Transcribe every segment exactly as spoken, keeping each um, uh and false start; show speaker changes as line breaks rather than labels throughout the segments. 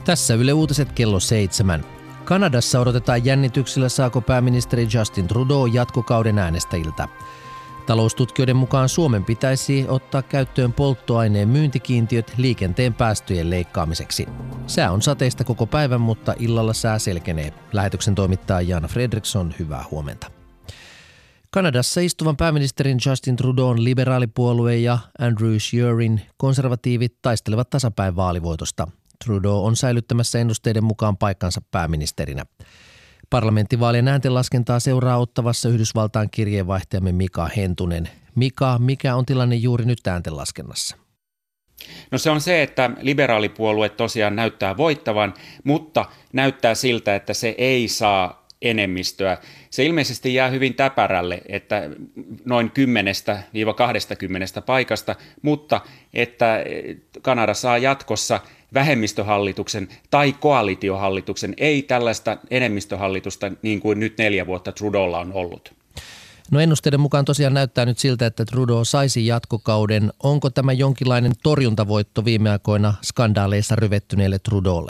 Tässä Yle Uutiset kello seitsemän. Kanadassa odotetaan jännityksellä, saako pääministeri Justin Trudeau jatkokauden äänestäjiltä. Taloustutkijoiden mukaan Suomen pitäisi ottaa käyttöön polttoaineen myyntikiintiöt liikenteen päästöjen leikkaamiseksi. Sää on sateista koko päivän, mutta illalla sää selkenee. Lähetyksen toimittaja Jan Fredriksson, hyvää huomenta. Kanadassa istuvan pääministerin Justin Trudeaun liberaalipuolue ja Andrew Scheerin konservatiivit taistelevat tasapäin vaalivoitosta. Trudeau on säilyttämässä ennusteiden mukaan paikkansa pääministerinä. Parlamenttivaalien ääntenlaskentaa seuraa Ottawassa Yhdysvaltain kirjeenvaihtajamme Mika Hentunen. Mika, mikä on tilanne juuri nyt ääntenlaskennassa?
No se on se, että liberaalipuolue tosiaan näyttää voittavan, mutta näyttää siltä, että se ei saa enemmistöä. Se ilmeisesti jää hyvin täpärälle, että noin kymmenestä kaksikymmentä paikasta, mutta että Kanada saa jatkossa vähemmistöhallituksen tai koalitiohallituksen, ei tällaista enemmistöhallitusta niin kuin nyt neljä vuotta Trudeaulla on ollut.
No ennusteiden mukaan tosiaan näyttää nyt siltä, että Trudeau saisi jatkokauden. Onko tämä jonkinlainen torjuntavoitto viime aikoina skandaaleissa ryvettyneelle Trudeaulle?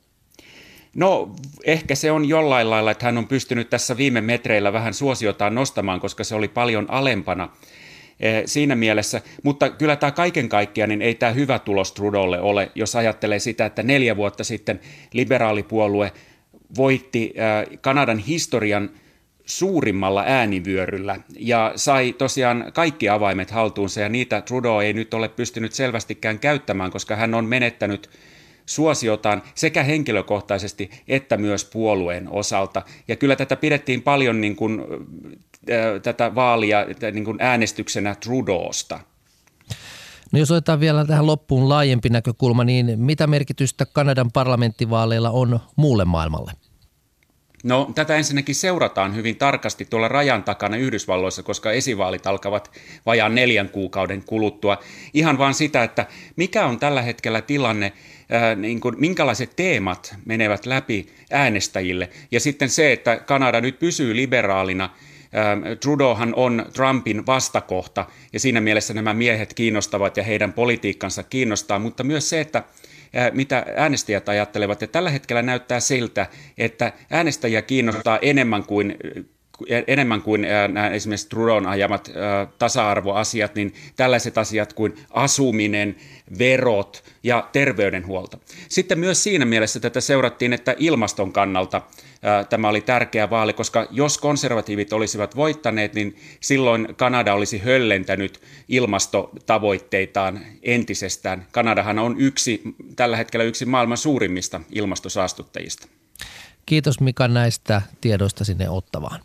No ehkä se on jollain lailla, että hän on pystynyt tässä viime metreillä vähän suosiotaan nostamaan, koska se oli paljon alempana siinä mielessä. Mutta kyllä tämä kaiken kaikkiaan niin ei tämä hyvä tulos Trudeaulle ole, jos ajattelee sitä, että neljä vuotta sitten liberaalipuolue voitti Kanadan historian suurimmalla äänivyöryllä ja sai tosiaan kaikki avaimet haltuunsa ja niitä Trudeau ei nyt ole pystynyt selvästikään käyttämään, koska hän on menettänyt suosiotaan sekä henkilökohtaisesti että myös puolueen osalta. Ja kyllä tätä pidettiin paljon niin kuin, äh, tätä vaalia niin kuin äänestyksenä Trudeausta.
No jos otetaan vielä tähän loppuun laajempi näkökulma, niin mitä merkitystä Kanadan parlamenttivaaleilla on muulle maailmalle?
No tätä ensinnäkin seurataan hyvin tarkasti tuolla rajan takana Yhdysvalloissa, koska esivaalit alkavat vajaan neljän kuukauden kuluttua. Ihan vaan sitä, että mikä on tällä hetkellä tilanne, ää, niin kuin, minkälaiset teemat menevät läpi äänestäjille. Ja sitten se, että Kanada nyt pysyy liberaalina. Ää, Trudeauhan on Trumpin vastakohta ja siinä mielessä nämä miehet kiinnostavat ja heidän politiikkansa kiinnostaa, mutta myös se, että mitä äänestäjät ajattelevat. Ja tällä hetkellä näyttää siltä, että äänestäjiä kiinnostaa enemmän kuin, enemmän kuin nämä esimerkiksi Trudeaun ajamat tasa-arvoasiat, niin tällaiset asiat kuin asuminen, verot ja terveydenhuolto. Sitten myös siinä mielessä tätä seurattiin, että ilmaston kannalta tämä oli tärkeä vaali, koska jos konservatiivit olisivat voittaneet, niin silloin Kanada olisi höllentänyt ilmastotavoitteitaan entisestään. Kanadahan on yksi, tällä hetkellä yksi maailman suurimmista ilmastosaastuttajista. Kiitos
Mika näistä tiedoista sinne Ottawaan.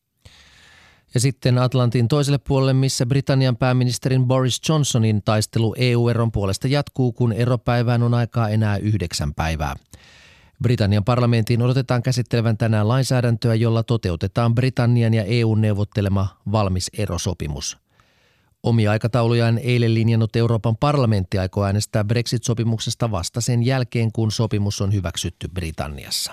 Ja sitten Atlantin toiselle puolelle, missä Britannian pääministerin Boris Johnsonin taistelu E U-eron puolesta jatkuu, kun eropäivään on aikaa enää yhdeksän päivää. Britannian parlamentin odotetaan käsittelevän tänään lainsäädäntöä, jolla toteutetaan Britannian ja E U:n neuvottelema valmis erosopimus. Omia aikataulujaan eilen linjannut Euroopan parlamentti aikoo äänestää Brexit-sopimuksesta vasta sen jälkeen, kun sopimus on hyväksytty Britanniassa.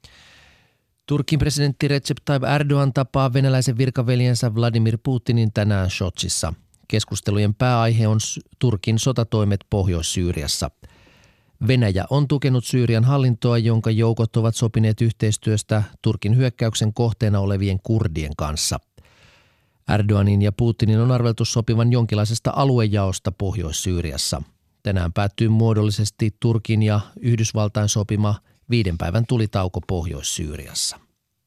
Turkin presidentti Recep Tayyip Erdoğan tapaa venäläisen virkaveljensä Vladimir Putinin tänään Sotsissa. Keskustelujen pääaihe on Turkin sotatoimet Pohjois-Syyriassa. Venäjä on tukenut Syyrian hallintoa, jonka joukot ovat sopineet yhteistyöstä Turkin hyökkäyksen kohteena olevien kurdien kanssa. Erdoğanin ja Putinin on arveltu sopivan jonkinlaisesta aluejaosta Pohjois-Syyriassa. Tänään päättyy muodollisesti Turkin ja Yhdysvaltain sopima viiden päivän tulitauko Pohjois-Syyriassa.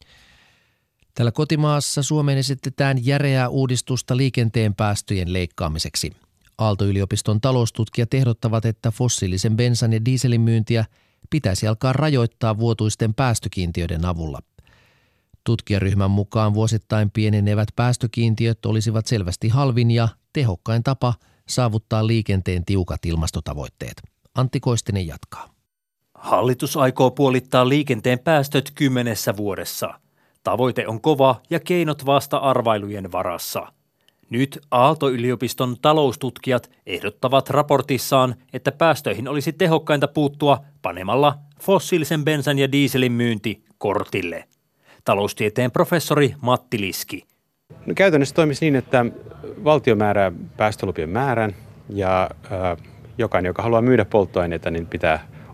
Tällä kotimaassa Suomeen esitetään järeää uudistusta liikenteen päästöjen leikkaamiseksi. Aalto-yliopiston taloustutkijat ehdottavat, että fossiilisen bensan ja dieselin myyntiä pitäisi alkaa rajoittaa vuotuisten päästökiintiöiden avulla. Tutkijaryhmän mukaan vuosittain pienenevät päästökiintiöt olisivat selvästi halvin ja tehokkain tapa saavuttaa liikenteen tiukat ilmastotavoitteet. Antti Koistinen jatkaa.
Hallitus aikoo puolittaa liikenteen päästöt kymmenessä vuodessa. Tavoite on kova ja keinot vasta arvailujen varassa. Nyt Aalto-yliopiston taloustutkijat ehdottavat raportissaan, että päästöihin olisi tehokkainta puuttua panemalla fossiilisen bensan ja dieselin myynti kortille. Taloustieteen professori Matti Liski.
No, käytännössä toimisi niin, että valtio määrää päästölupien määrän ja äh, jokainen, joka haluaa myydä polttoaineita, niin pitää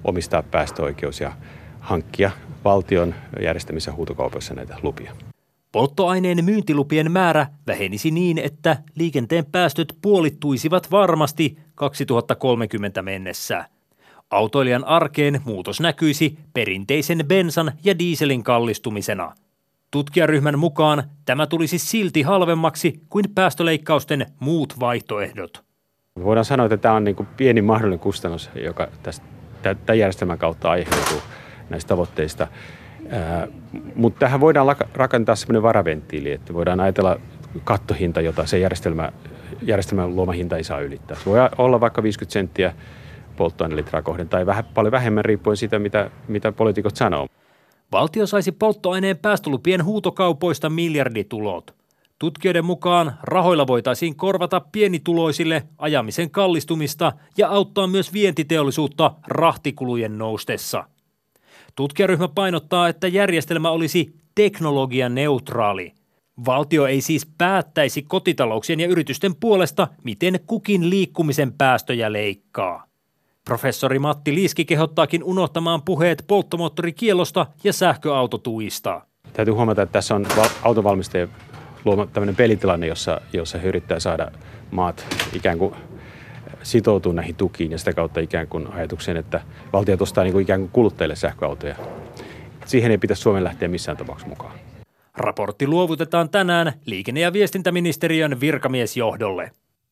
omistaa päästöoikeus ja hankkia valtion järjestämissä huutokaupoissa näitä lupia.
Polttoaineen myyntilupien määrä vähenisi niin, että liikenteen päästöt puolittuisivat varmasti kaksituhattakolmekymmentä mennessä. Autoilijan arkeen muutos näkyisi perinteisen bensan ja dieselin kallistumisena. Tutkijaryhmän mukaan tämä tulisi silti halvemmaksi kuin päästöleikkausten muut vaihtoehdot.
Voidaan sanoa, että tämä on niin kuin pieni mahdollinen kustannus, joka tästä, tämän järjestelmän kautta aiheutuu näistä tavoitteista. Ää, mutta tähän voidaan laka- rakentaa sellainen varaventtiili, että voidaan ajatella kattohinta, jota se järjestelmä, järjestelmän luoma hinta ei saa ylittää. Se voi olla vaikka viisikymmentä senttiä polttoainelitraa kohden tai vähän, paljon vähemmän riippuen siitä, mitä, mitä poliitikot sanoo.
Valtio saisi polttoaineen päästölupien huutokaupoista miljarditulot. Tutkijoiden mukaan rahoilla voitaisiin korvata pienituloisille ajamisen kallistumista ja auttaa myös vientiteollisuutta rahtikulujen noustessa. Tutkijaryhmä painottaa, että järjestelmä olisi teknologianeutraali. Valtio ei siis päättäisi kotitalouksien ja yritysten puolesta, miten kukin liikkumisen päästöjä leikkaa. Professori Matti Liiski kehottaakin unohtamaan puheet polttomoottorikiellosta ja sähköautotuista.
Täytyy huomata, että tässä on autonvalmistajien luoma tämmöinen pelitilanne, jossa, jossa he yrittää saada maat ikään kuin sitoutua näihin tukiin ja sitä kautta ikään kuin ajatukseen, että valtiot ostaa niin kuin ikään kuin kuluttajille sähköautoja. Siihen ei pitäisi Suomen lähteä missään tapauksessa mukaan.
Raportti luovutetaan tänään liikenne- ja viestintäministeriön virkamiesjohdolle.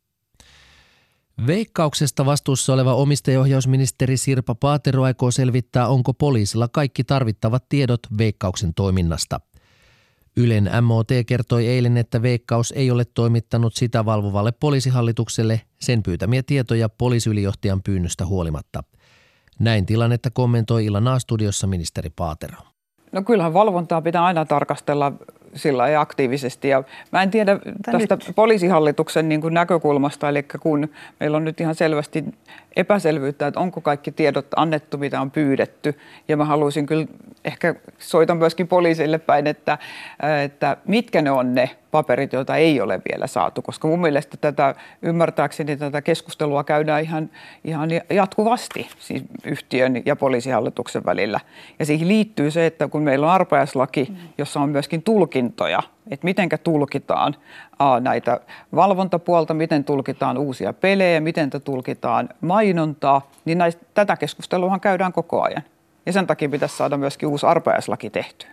Veikkauksesta vastuussa oleva omistajaohjausministeri Sirpa Paatero aikoo selvittää, onko poliisilla kaikki tarvittavat tiedot Veikkauksen toiminnasta. Ylen M O T kertoi eilen, että Veikkaus ei ole toimittanut sitä valvovalle poliisihallitukselle sen pyytämiä tietoja poliisiylijohtajan pyynnöstä huolimatta. Näin tilannetta kommentoi illan A-studiossa ministeri Paatero.
No kyllähän valvontaa pitää aina tarkastella sillä lailla aktiivisesti. Ja mä en tiedä tästä poliisihallituksen niin kuin näkökulmasta, eli kun meillä on nyt ihan selvästi epäselvyyttä, että onko kaikki tiedot annettu, mitä on pyydetty. Ja mä haluaisin kyllä, ehkä soitan myöskin poliisille päin, että, että mitkä ne on ne paperit, joita ei ole vielä saatu. Koska mun mielestä tätä, ymmärtääkseni tätä keskustelua käydään ihan, ihan jatkuvasti siis yhtiön ja poliisihallituksen välillä. Ja siihen liittyy se, että kun meillä on arpajaislaki, jossa on myöskin tulkintoja, että mitenkä tulkitaan a, näitä valvontapuolta, miten tulkitaan uusia pelejä, miten tulkitaan mainontaa, niin näistä, tätä keskustelua käydään koko ajan. Ja sen takia pitäisi saada myöskin uusi arpajaislaki tehtyä.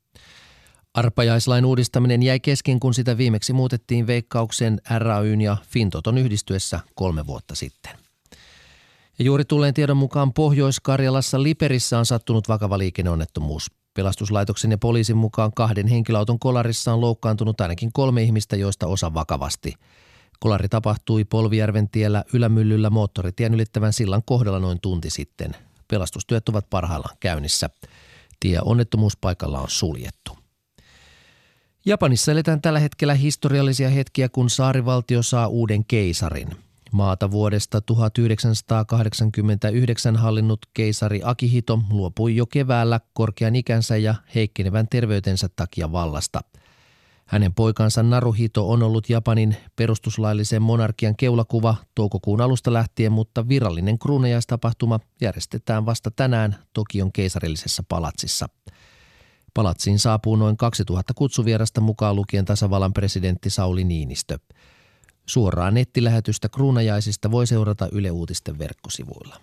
Arpajaislain uudistaminen jäi kesken, kun sitä viimeksi muutettiin Veikkauksen, R A Y:n ja Fintoton yhdistyessä kolme vuotta sitten. Ja juuri tulleen tiedon mukaan Pohjois-Karjalassa Liperissä on sattunut vakava liikenneonnettomuus. Pelastuslaitoksen ja poliisin mukaan kahden henkilöauton kolarissa on loukkaantunut ainakin kolme ihmistä, joista osa vakavasti. Kolari tapahtui Polvijärven tiellä Ylämyllyllä moottoritien ylittävän sillan kohdalla noin tunti sitten. Pelastustyöt ovat parhaillaan käynnissä. Tie onnettomuuspaikalla on suljettu. Japanissa eletään tällä hetkellä historiallisia hetkiä, kun saarivaltio saa uuden keisarin. Maata vuodesta tuhatyhdeksänsataakahdeksankymmentäyhdeksän hallinnut keisari Akihito luopui jo keväällä korkean ikänsä ja heikkenevän terveytensä takia vallasta. Hänen poikansa Naruhito on ollut Japanin perustuslaillisen monarkian keulakuva toukokuun alusta lähtien, mutta virallinen kruunajaistapahtuma järjestetään vasta tänään Tokion keisarillisessa palatsissa. Palatsiin saapuu noin kaksituhatta kutsuvierasta mukaan lukien tasavallan presidentti Sauli Niinistö. Suoraa nettilähetystä kruunajaisista voi seurata Yle Uutisten verkkosivuilla.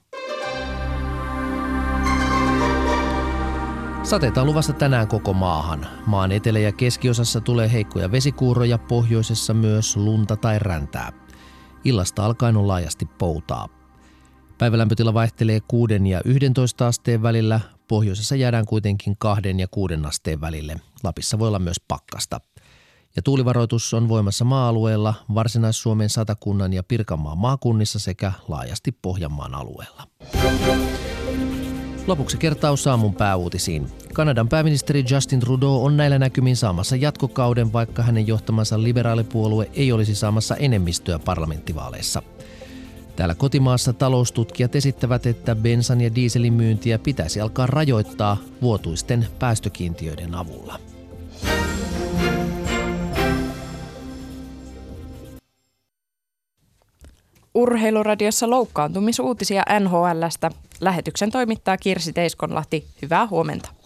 Sateita on luvassa tänään koko maahan. Maan etelä- ja keskiosassa tulee heikkoja vesikuuroja, pohjoisessa myös lunta tai räntää. Illasta alkaen on laajasti poutaa. Päivälämpötila vaihtelee kuuden ja yhdentoista asteen välillä. Pohjoisessa jäädään kuitenkin kahden ja kuuden asteen välille. Lapissa voi olla myös pakkasta. Ja tuulivaroitus on voimassa maa-alueella, Varsinais-Suomen, Satakunnan ja Pirkanmaan maakunnissa sekä laajasti Pohjanmaan alueella. Lopuksi kertaus aamun pääuutisiin. Kanadan pääministeri Justin Trudeau on näillä näkymin saamassa jatkokauden, vaikka hänen johtamansa liberaalipuolue ei olisi saamassa enemmistöä parlamenttivaaleissa. Täällä kotimaassa taloustutkijat esittävät, että bensan ja dieselin myyntiä pitäisi alkaa rajoittaa vuotuisten päästökiintiöiden avulla.
Urheiluradiossa loukkaantumisuutisia N H L:stä. Lähetyksen toimittaa Kirsi Teiskonlahti. Hyvää huomenta.